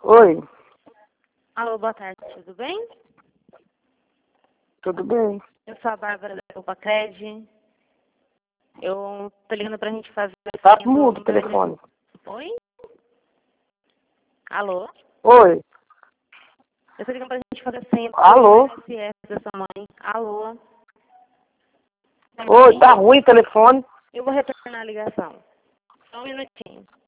Oi, Alô, boa tarde, tudo bem? tudo bem? Eu sou a Bárbara da Copacred. Eu tô ligando pra gente fazer... Tá mudo o telefone. Oi? Alô? Oi, Eu tô ligando pra gente fazer sempre alô? o ISS da sua mãe. Alô? Oi, tá ruim o telefone? Eu vou retornar a ligação. Só um minutinho.